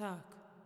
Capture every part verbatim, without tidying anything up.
Tak.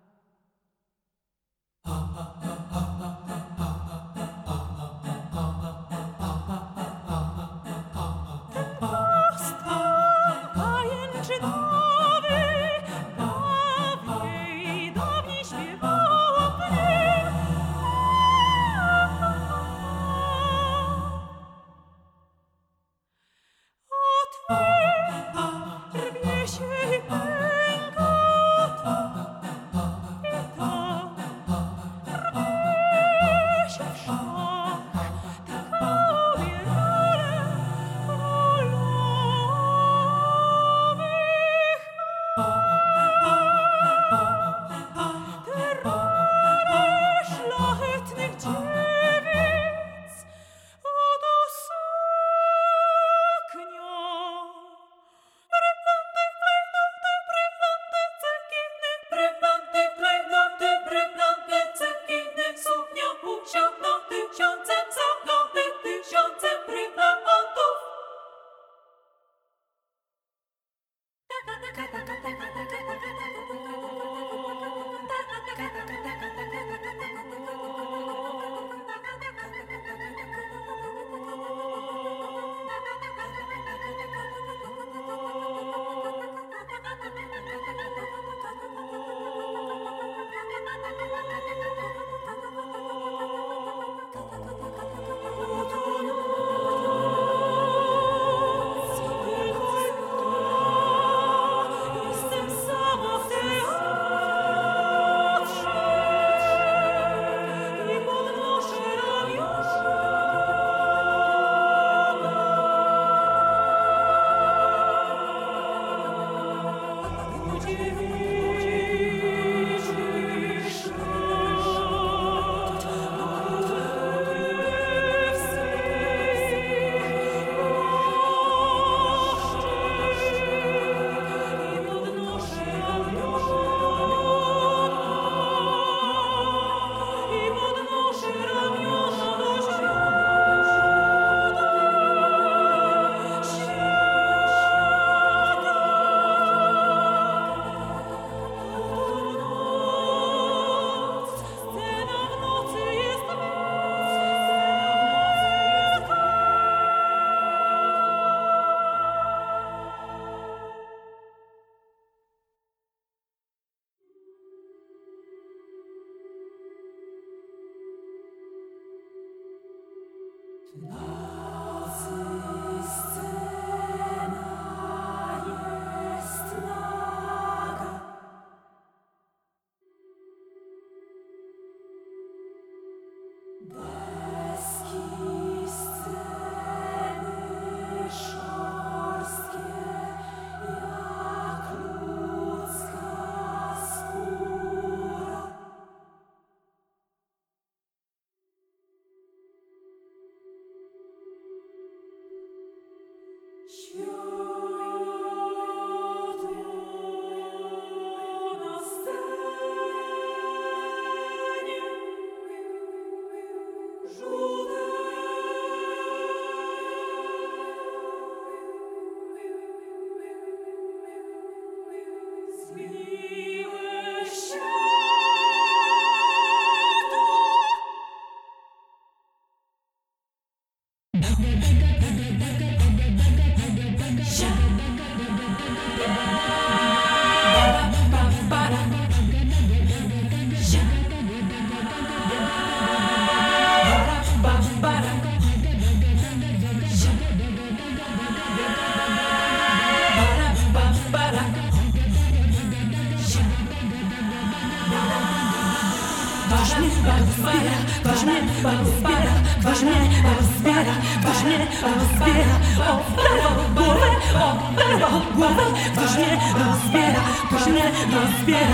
rozbiera, ktoś mnie rozbiera, ktoś mnie rozbiera, ktoś mnie rozbiera, oberwał głowę, oberwał głowę, ktoś mnie rozbiera, ktoś mnie rozbiera,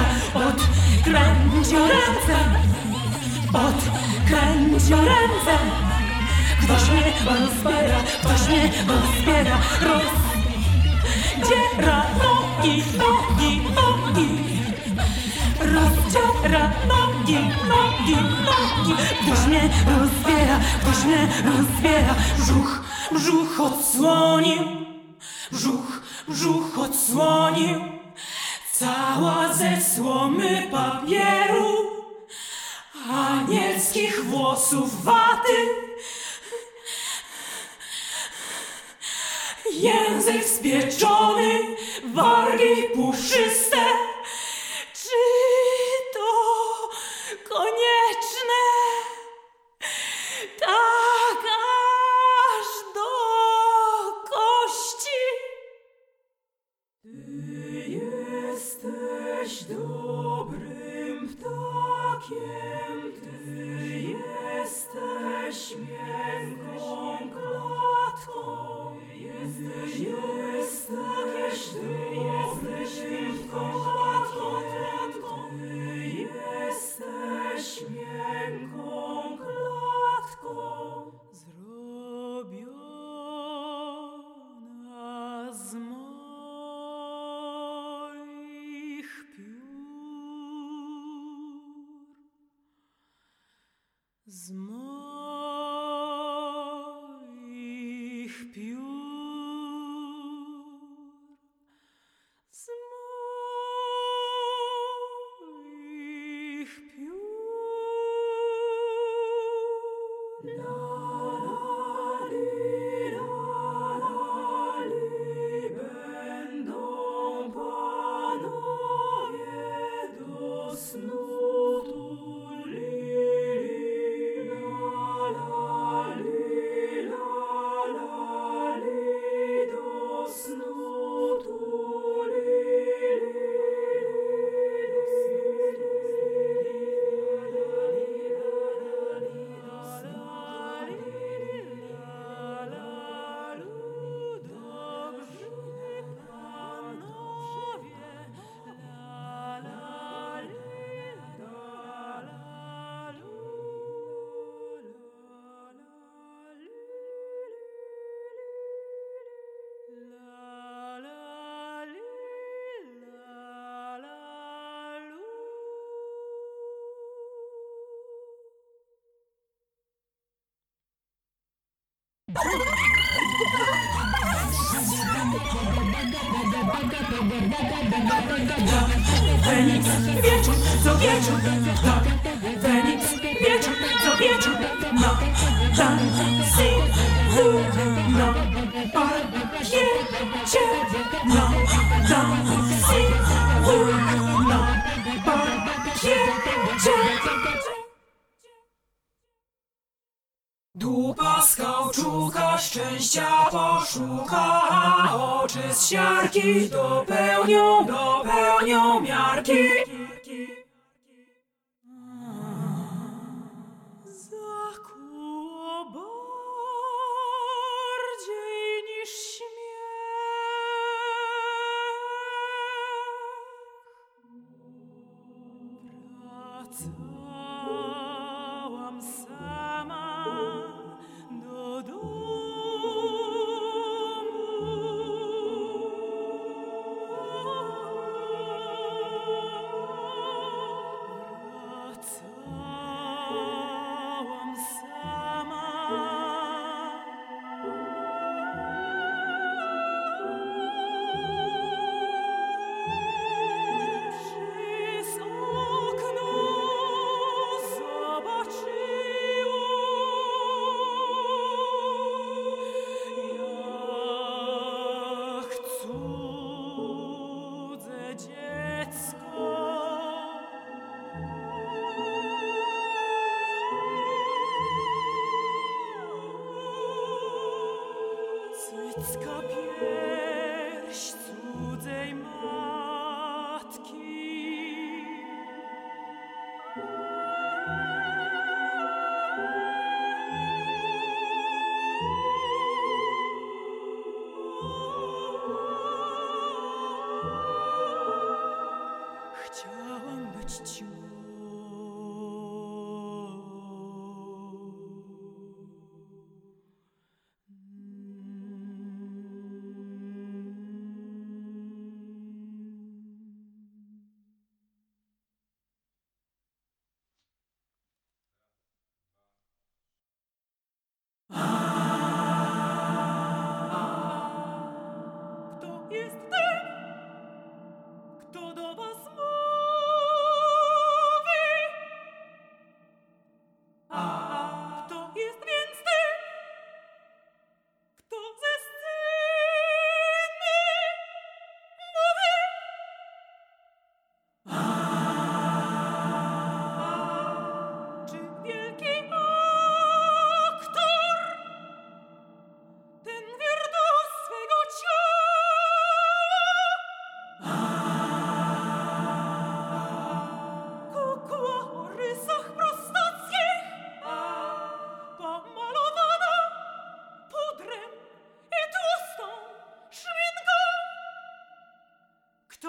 odkręcił ręce, odkręcił ręce, ktoś mnie rozbiera, ktoś mnie rozbiera, rozdziera nogi, nogi, nogi. Rozdziera nogi, nogi, nogi. Ktoś mnie rozbiera, ktoś mnie rozbiera. Brzuch, brzuch odsłonił, brzuch, brzuch odsłonił cała ze słomy papieru, anielskich włosów waty, język spieczony, wargi puszyste. Czy to konieczne? Tak aż do kości. Ty jesteś dobrym ptakiem, ty jesteś miękką klatką, jesteś, jesteś dobrym klatką, ty jesteś miękką klatką, zrobiona z moich piór, z moich piór, z moich piór. La, la, li, la, la, li, będą panowie do snu tulili. La, la, li, la, la, li, do snu Feniks wieczór co wieczór, tak. Feniks wieczór co wieczór, na tańcy, na parkiecie, na tańcy, na parkiecie. Dupa z kauczuka szczęścia poszuka, a oczy z siarki dopełnią, dopełnią miarki. Zakuło bardziej niż śmiech. Wracałam sama do domu. Wracałam sama. Przez okno jak cudze dziecko. Cycka pierś cudzej matki. Chciałam być ćmą.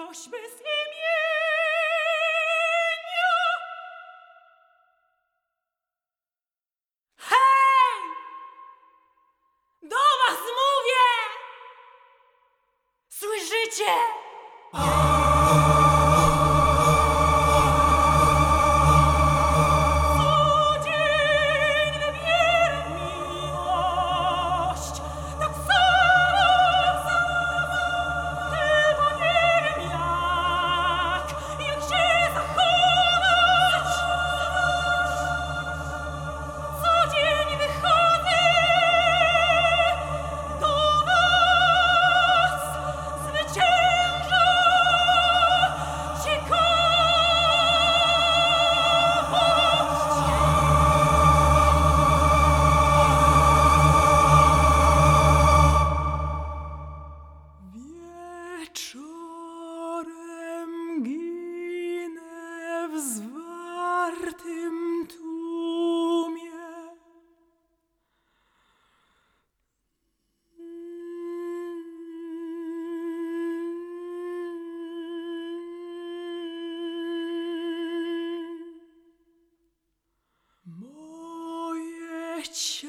prośby z imienia. Hej! Do was mówię! Słyszycie? Wieczorem ginę w zwartym tłumie. Moje ciało